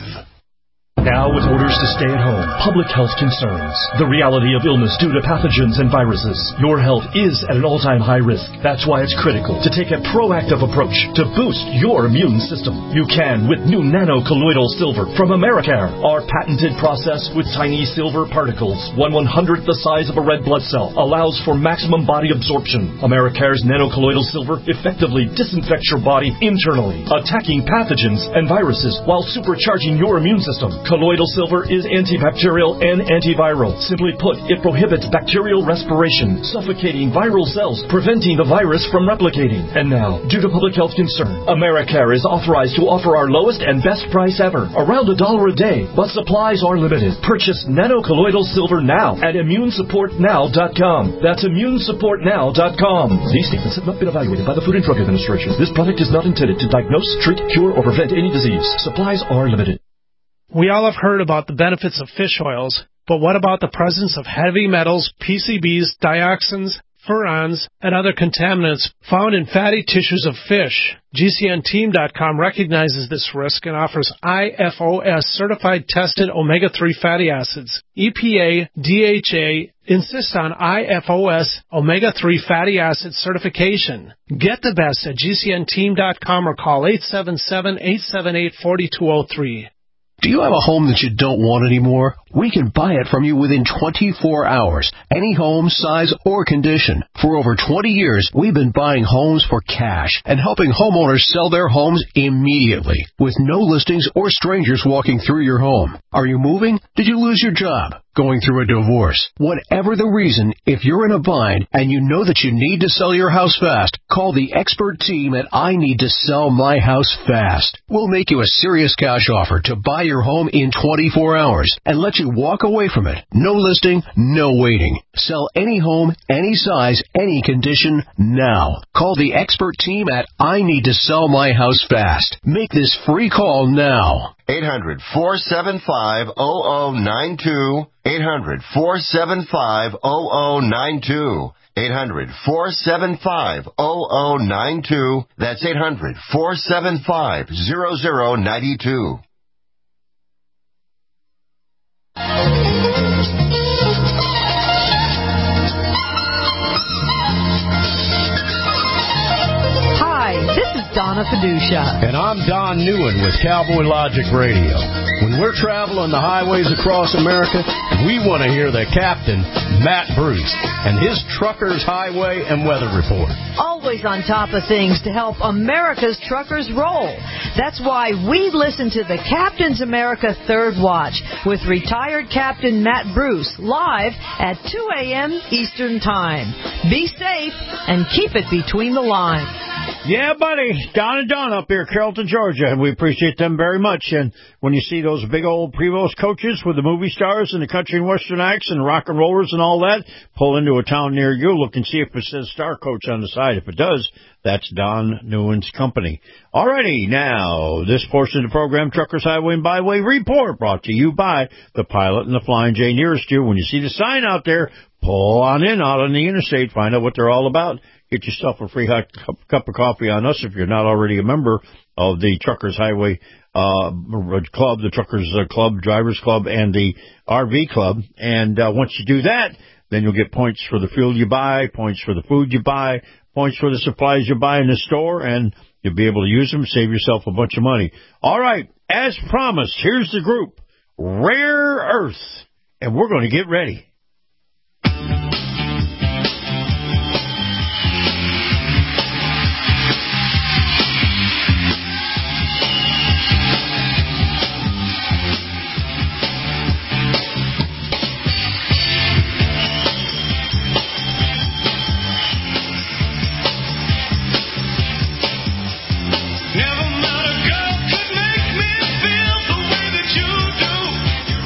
Now, with orders to stay at home, public health concerns, the reality of illness due to pathogens and viruses, your health is at an all-time high risk. That's why it's critical to take a proactive approach to boost your immune system. You can with new nano-colloidal silver from Americare. Our patented process with tiny silver particles, one one-hundredth the size of a red blood cell, allows for maximum body absorption. Americare's nano-colloidal silver effectively disinfects your body internally, attacking pathogens and viruses while supercharging your immune system. Colloidal silver is antibacterial and antiviral. Simply put, it prohibits bacterial respiration, suffocating viral cells, preventing the virus from replicating. And now, due to public health concern, Americare is authorized to offer our lowest and best price ever, around a dollar a day, but supplies are limited. Purchase nano-colloidal silver now at immune support now dot com. That's immune support now dot com. These statements have not been evaluated by the Food and Drug Administration. This product is not intended to diagnose, treat, cure, or prevent any disease. Supplies are limited. We all have heard about the benefits of fish oils, but what about the presence of heavy metals, P C Bs, dioxins, furans, and other contaminants found in fatty tissues of fish? G C N team dot com recognizes this risk and offers I F O S certified tested omega three fatty acids. E P A, D H A insist on I F O S omega three fatty acid certification. Get the best at G C N team dot com or call eight seven seven, eight seven eight, four two zero three. Do you have a home that you don't want anymore? We can buy it from you within twenty-four hours. Any home, size, or condition. For over twenty years, we've been buying homes for cash and helping homeowners sell their homes immediately with no listings or strangers walking through your home. Are you moving? Did you lose your job? Going through a divorce? Whatever the reason, if you're in a bind and you know that you need to sell your house fast, call the expert team at I Need to Sell My House Fast. We'll make you a serious cash offer to buy your home in twenty-four hours and let you walk away from it. No listing, no waiting. Sell any home, any size, any condition, now. Call the expert team at I Need to Sell My House Fast. Make this free call now. eight hundred, four seven five, zero zero nine two. eight hundred, four seven five, zero zero nine two. eight hundred, four seven five, zero zero nine two. That's eight hundred, four seven five, zero zero nine two. Hi, this is Donna Fiducia. And I'm Don Newen with Cowboy Logic Radio. When we're traveling the highways across America, we want to hear the captain, Matt Bruce, and his Truckers Highway and Weather Report. Always on top of things to help America's truckers roll. That's why we listen to the Captain's America Third Watch with retired Captain Matt Bruce live at two a.m. Eastern Time. Be safe and keep it between the lines. Yeah, buddy. Don and Don up here, Carrollton, Georgia, and we appreciate them very much. And when you see those big old Prevost coaches with the movie stars and the country and western acts and rock and rollers and all that, pull into a town near you, look and see if it says Star Coach on the side. If it does, that's Don Newen's company. All righty, now, this portion of the program, Truckers Highway and Byway Report, brought to you by the Pilot and the Flying J nearest you. When you see the sign out there, pull on in out on the interstate, find out what they're all about. Get yourself a free hot cup, cup of coffee on us if you're not already a member of the Truckers Highway uh Club, the Truckers uh, Club, Drivers Club, and the R V Club. And uh, once you do that, then you'll get points for the fuel you buy, points for the food you buy, points for the supplies you buy in the store, and you'll be able to use them, save yourself a bunch of money. All right, as promised, here's the group, Rare Earth, and we're going to get ready. Never met a girl could make me feel the way that you do.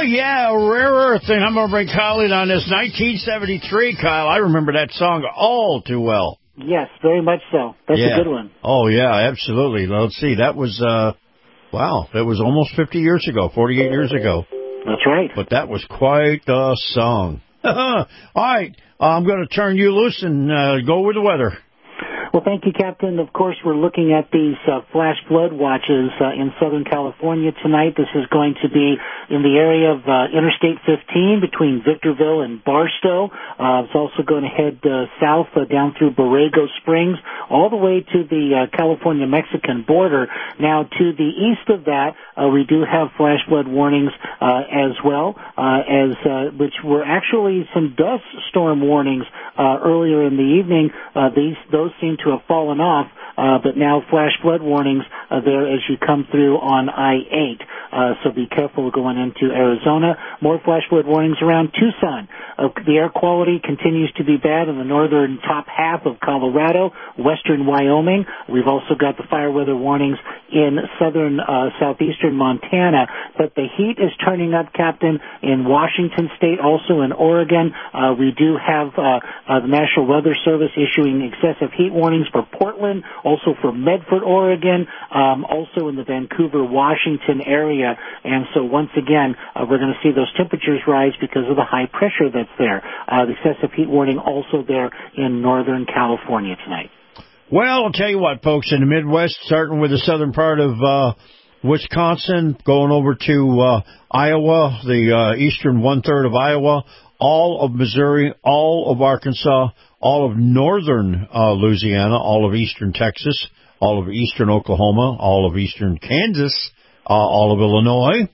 yeah, Rare Earth. And I'm going to bring Kyle in on this. nineteen seventy-three, Kyle. I remember that song all too well. Yes, very much so. That's yeah. a good one. Oh, yeah, absolutely. Let's see. That was, uh, wow, that was almost fifty years ago, forty-eight years ago. That's right. But that was quite a song. All right, I'm going to turn you loose and uh, go with the weather. Well, thank you, Captain. Of course, we're looking at these uh, flash flood watches uh, in Southern California tonight. This is going to be in the area of uh, Interstate fifteen between Victorville and Barstow. Uh, it's also going to head uh, south uh, down through Borrego Springs, all the way to the uh, California-Mexican border. Now, to the east of that, uh, we do have flash flood warnings uh, as well, uh, as uh, which were actually some dust storm warnings uh, earlier in the evening. Uh, these those seem to have fallen off, uh, but now flash flood warnings uh, there as you come through on I eight. Uh, so be careful going into Arizona. More flash flood warnings around Tucson. Uh, the air quality continues to be bad in the northern top half of Colorado, western Wyoming. We've also got the fire weather warnings in southern, uh, southeastern Montana. But the heat is turning up, Captain, in Washington State, also in Oregon. Uh, we do have uh, uh, the National Weather Service issuing excessive heat warnings for Portland, also for Medford, Oregon, um, also in the Vancouver, Washington area. And so once again, uh, we're going to see those temperatures rise because of the high pressure that's there. Uh, the excessive heat warning also there in Northern California tonight. Well, I'll tell you what, folks, in the Midwest, starting with the southern part of uh, Wisconsin, going over to uh, Iowa, the uh, eastern one-third of Iowa, all of Missouri, all of Arkansas, all of northern uh, Louisiana, all of eastern Texas, all of eastern Oklahoma, all of eastern Kansas, uh, all of Illinois,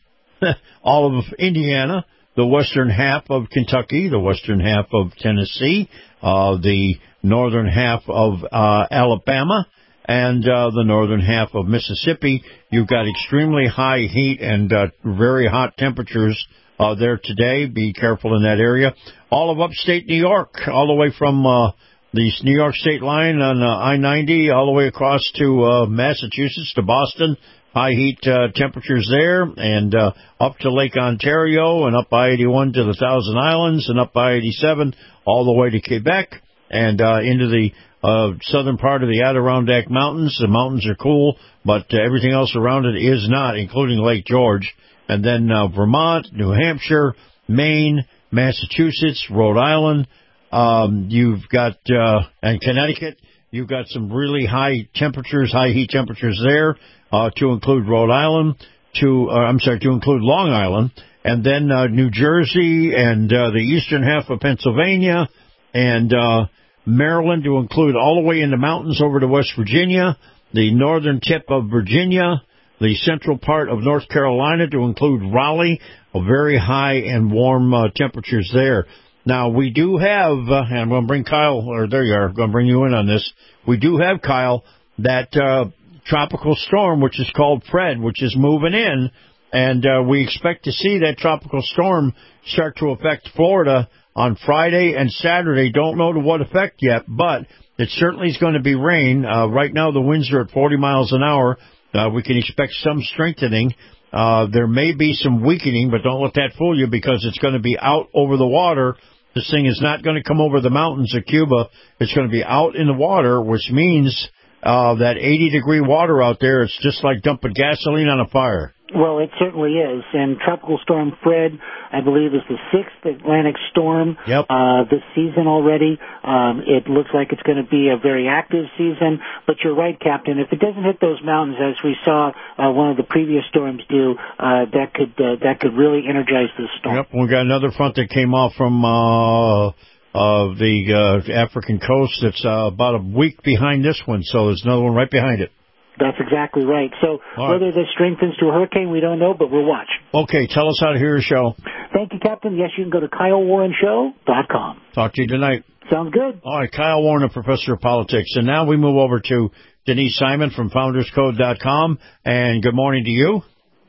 all of Indiana, the western half of Kentucky, the western half of Tennessee, uh, the northern half of uh, Alabama, and uh, the northern half of Mississippi. You've got extremely high heat and uh, very hot temperatures uh, there today. Be careful in that area. All of upstate New York, all the way from uh, the New York state line on uh, I ninety, all the way across to uh, Massachusetts, to Boston. High heat uh, temperatures there, and uh, up to Lake Ontario, and up I eighty-one to the Thousand Islands, and up I eighty-seven all the way to Quebec, and uh, into the uh, southern part of the Adirondack Mountains. The mountains are cool, but uh, everything else around it is not, including Lake George. And then uh, Vermont, New Hampshire, Maine, Massachusetts, Rhode Island. Um, you've got, uh, and Connecticut, you've got some really high temperatures, high heat temperatures there. Uh, to include Rhode Island, to, uh, I'm sorry, to include Long Island, and then, uh, New Jersey and, uh, the eastern half of Pennsylvania, and, uh, Maryland, to include all the way in the mountains over to West Virginia, the northern tip of Virginia, the central part of North Carolina, to include Raleigh, a very high and warm, uh, temperatures there. Now, we do have, uh, and I'm going to bring Kyle, or there you are, I'm going to bring you in on this. We do have, Kyle, that, uh, tropical storm, which is called Fred, which is moving in, and uh, we expect to see that tropical storm start to affect Florida on Friday and Saturday. Don't know to what effect yet, but it certainly is going to be rain. Uh, right now the winds are at forty miles an hour. Uh, we can expect some strengthening. Uh, there may be some weakening, but don't let that fool you, because it's going to be out over the water. This thing is not going to come over the mountains of Cuba. It's going to be out in the water, which means Uh, that eighty-degree water out there, it's just like dumping gasoline on a fire. Well, it certainly is. And Tropical Storm Fred, I believe, is the sixth Atlantic storm yep. uh, this season already. Um, it looks like it's going to be a very active season. But you're right, Captain. If it doesn't hit those mountains, as we saw uh, one of the previous storms do, uh, that could uh, that could really energize this storm. Yep, we got another front that came off from Uh of the uh, African coast that's uh, about a week behind this one, so there's another one right behind it. That's exactly right. So All whether right. this strengthens to a hurricane, we don't know, but we'll watch. Okay, tell us how to hear your show. Thank you, Captain. Yes, you can go to Kyle Warren Show dot com. Talk to you tonight. Sounds good. All right, Kyle Warren, a professor of politics. And now we move over to Denise Simon from Founders Code dot com. And good morning to you.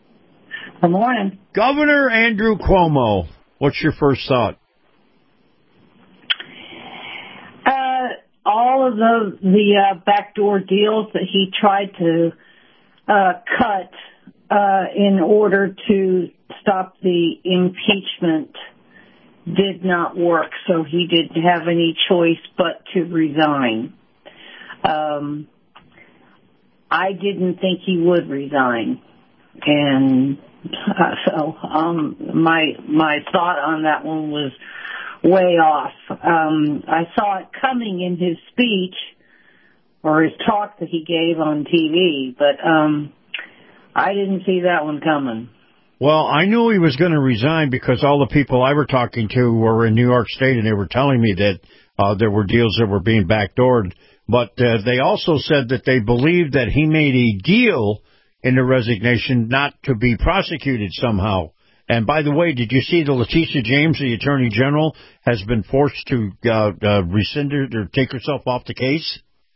Good morning. Governor Andrew Cuomo, what's your first thought? All of the the uh, backdoor deals that he tried to uh, cut uh, in order to stop the impeachment did not work, so he didn't have any choice but to resign. Um, I didn't think he would resign, and uh, so um, my my thought on that one was way off. Um, I saw it coming in his speech or his talk that he gave on T V, but um, I didn't see that one coming. Well, I knew he was going to resign because all the people I were talking to were in New York State, and they were telling me that uh, there were deals that were being backdoored. But uh, they also said that they believed that he made a deal in the resignation not to be prosecuted somehow. And by the way, did you see that Letitia James, the Attorney General, has been forced to uh, uh, rescind her, or take herself off the case?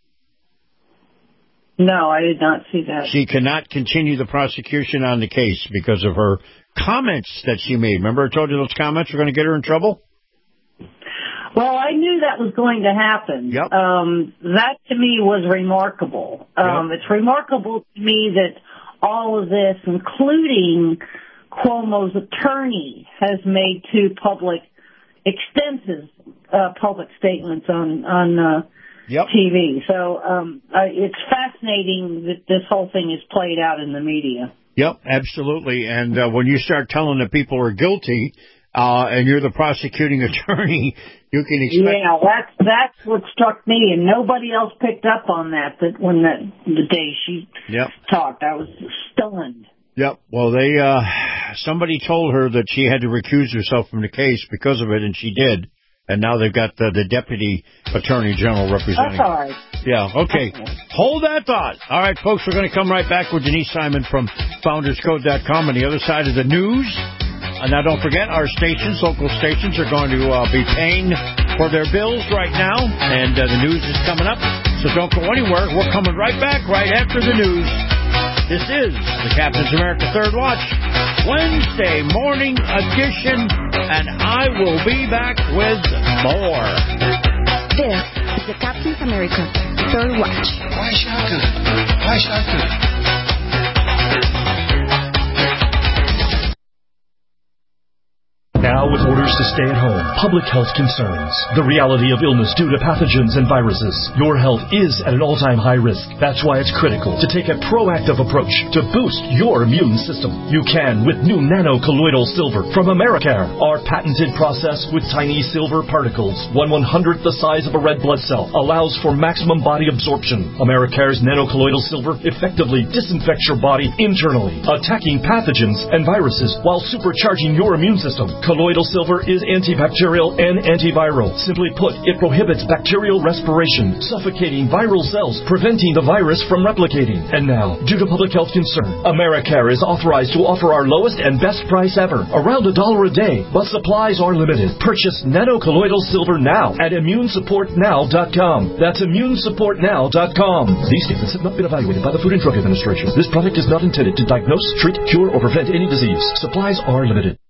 No, I did not see that. She cannot continue the prosecution on the case because of her comments that she made. Remember I told you those comments were going to get her in trouble? Well, I knew that was going to happen. Yep. Um, that to me was remarkable. Um, Yep. It's remarkable to me that all of this, including Cuomo's attorney, has made two public, extensive uh, public statements on on uh, Yep. T V. So um, uh, it's fascinating that this whole thing is played out in the media. Yep, absolutely. And uh, when you start telling that people are guilty, uh, and you're the prosecuting attorney, you can expect... Yeah, that's that's what struck me, and nobody else picked up on that. That when that the day she Yep. talked, I was stunned. Yep. Well, they uh, somebody told her that she had to recuse herself from the case because of it, and she did. And now they've got the, the Deputy Attorney General representing. That's all right. Yeah, okay. Hold that thought. All right, folks, we're going to come right back with Denise Simon from founders code dot com on the other side of the news. And now don't forget, our stations, local stations, are going to uh, be paying for their bills right now. And uh, the news is coming up, so don't go anywhere. We're coming right back right after the news. This is the Captain's America Third Watch, Wednesday morning edition, and I will be back with more. This is the Captain's America Third Watch. Why shotgun? Why shotgun? Now with orders to stay at home, public health concerns, the reality of illness due to pathogens and viruses. Your health is at an all-time high risk. That's why it's critical to take a proactive approach to boost your immune system. You can with new nano-colloidal silver from Americare. Our patented process with tiny silver particles, one one-hundredth the size of a red blood cell, allows for maximum body absorption. Americare's nano-colloidal silver effectively disinfects your body internally, attacking pathogens and viruses while supercharging your immune system. Colloidal silver is antibacterial and antiviral. Simply put, it prohibits bacterial respiration, suffocating viral cells, preventing the virus from replicating. And now, due to public health concern, Americare is authorized to offer our lowest and best price ever, around a dollar a day, but supplies are limited. Purchase nano-colloidal silver now at immune support now dot com. That's immune support now dot com. These statements have not been evaluated by the Food and Drug Administration. This product is not intended to diagnose, treat, cure, or prevent any disease. Supplies are limited.